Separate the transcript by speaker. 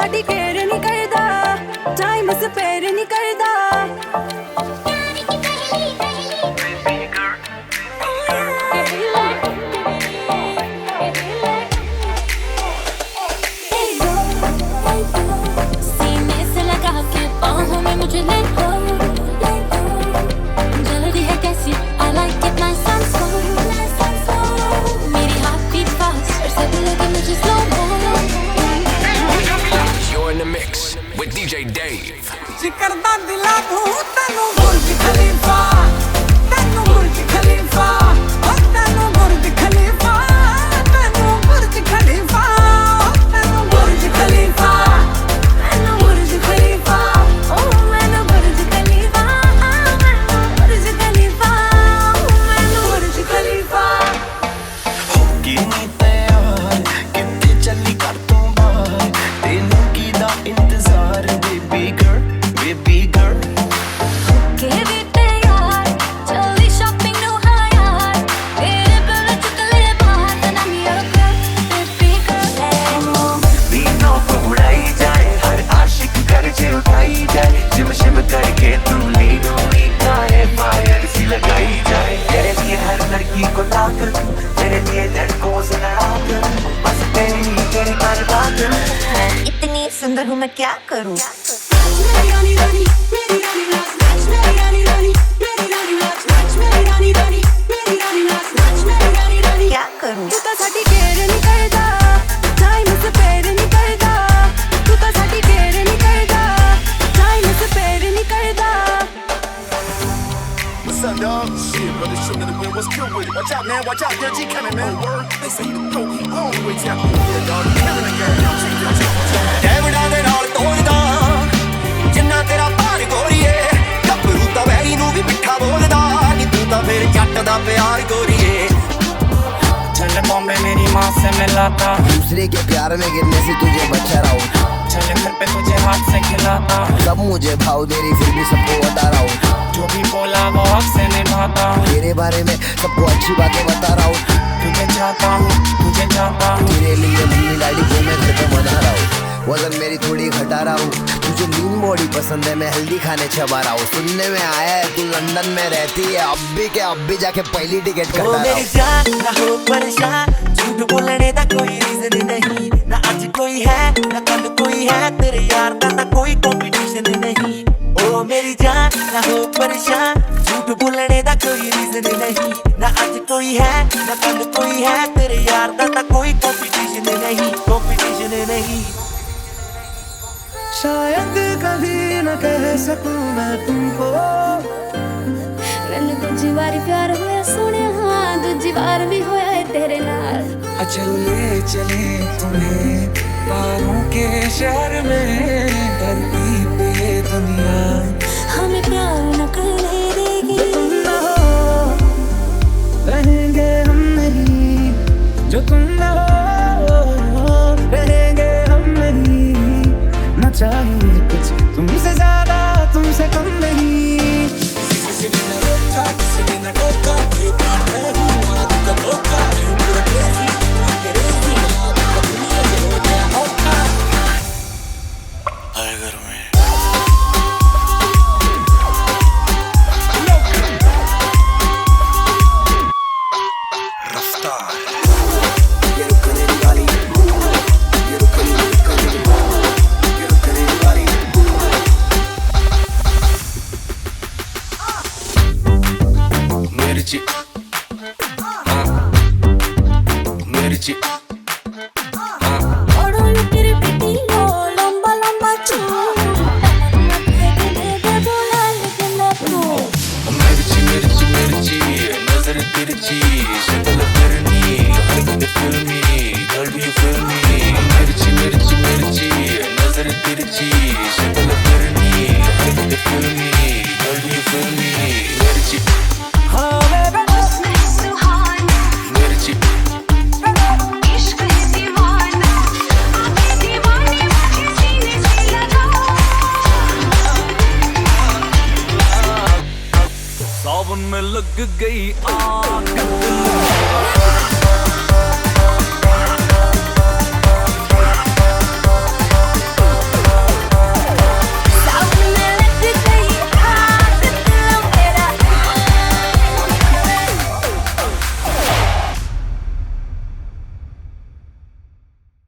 Speaker 1: साडी care नहीं करदा, time spare नहीं करदा। सीने से लगा के बाहों में मुझे ले लो, जल्दी है कैसी I like it nice and slow, मेरी हार्ट बीट फास्ट फिर से लगे मुझे slow mo।
Speaker 2: You're in the mix with DJ Dave।
Speaker 3: जिकर दा दिला दूं तेनू बुर्ज खलीफा, तेनू बुर्ज खलीफा, ओ तेनू बुर्ज खलीफा, तेनू बुर्ज खलीफा, तेनू बुर्ज खलीफा,
Speaker 1: मैनू बुर्ज खलीफा, ओ मैनू बुर्ज खलीफा, मैनू बुर्ज खलीफा, मैनू बुर्ज खलीफा।
Speaker 4: होगी नहीं तैयार कितने चली कर तू बाहर, तेनू की दा इंतजार बेबी गर्ल, बेबी गर्ल।
Speaker 1: के बीते यार चली शॉपिंग नु हाँ यार, तेरे बिल चुकले बात ना मेरा कर बेबी गर्ल।
Speaker 4: दीनों को उड़ाई जाए, हर आशिक कर जे उठाई जाए, जिम शिम करके तू लीनो है फायर सी लगाई जाए। तेरे लिए हर लड़की को लाकर, तेरे लिए लड़कों से लड़ा कर, बस तेरी बर्बाद।
Speaker 5: इतनी सुंदर हूँ मैं क्या करूँ?
Speaker 1: मेरी रानी रानी, मेरी रानी नाच नाच, मेरी रानी रानी, मेरी रानी नाच नाच, मेरी रानी रानी, मेरी रानी नाच नाच, मेरी रानी रानी।
Speaker 5: क्या करूँ?
Speaker 1: तू तो साडी केयर नहीं करदा, टाइम स्पेयर नहीं करदा। तू तो साडी केयर नहीं करदा, टाइम स्पेयर नहीं करदा।
Speaker 2: What's up, dog? Shit, brother, shooting in the wind. What's good with it? Watch out, man. Watch out. Young G coming, man. Word. They say you the GOAT. He always out here, dog. Killing the game.
Speaker 4: ਡੈਵਿਡਾਂ ਦੇ ਨਾਲ ਤੋਲਦਾ ਜਿੰਨਾ ਤੇਰਾ ਭਾਰ ਗੋਰੀਏ, ਗੱਭਰੂ ਤਾਂ very ਨੂੰ ਵੀ ਮਿੱਠਾ ਬੋਲਦਾ, ਨੀ ਤੂੰ ਤਾਂ ਫਿਰ ਜੱਟ ਦਾ ਪਿਆਰ ਗੋਰੀਏ।
Speaker 3: चल बॉम्बे मेरी माँ से मिलाता,
Speaker 6: दूसरे के प्यार में गिरने से तुझे बचा रहा हूँ,
Speaker 3: चल घर पे तुझे हाथ से खिलाता,
Speaker 6: सब मुझे भाव दे रही फिर भी सबको बता रहा हूँ,
Speaker 3: जो भी बोला वो हक से निभाता हूँ।
Speaker 6: तेरे बारे में सबको अच्छी बातें बता रहा हूँ,
Speaker 3: तुझे चाहता हूँ, तुझे चाहता हूँ,
Speaker 6: तेरे लिए मम्मी डैडी को मैं घर पे मना रहा हूँ, वजन मेरी थोड़ी घटा रहा हूँ, तुझे लीन बॉडी पसंद है मैं हेल्दी खाने चबा रहा हूँ। सुनने में आया है तू लंदन में रहती है, अब भी जाके पहली टिकट कटा रहा
Speaker 5: मेरी
Speaker 6: हूँ।
Speaker 5: जान ना हो परेशान, झूठ बोलने का कोई रीजन नहीं, ना आज कोई है ना कल कोई है, तेरे यार का ना कोई कंपटीशन नहीं। ओ मेरी जान ना हो परेशान, झूठ बोलने का कोई रीजन नहीं, ना आज कोई है ना कल कोई है, तेरे यार का ना कोई कंपटीशन नहीं, कंपटीशन नहीं।
Speaker 3: शायद कभी न कह सकूं मैं तुमको,
Speaker 1: मैनू दूजी बारी प्यार होया सोने, हाँ दूजी बार भी होया है तेरे नाल।
Speaker 3: चलिए चले तुम्हें तारों के शहर में, धरती पे दुनिया
Speaker 1: हमें प्यार न करने देगी।
Speaker 3: तुम न हो रहेंगे हम नहीं, जो तुम न हो रहेंगे हम नहीं, न चाहिए कुछ तुमसे ज्यादा तुमसे कम नहीं।
Speaker 2: Miर्chi.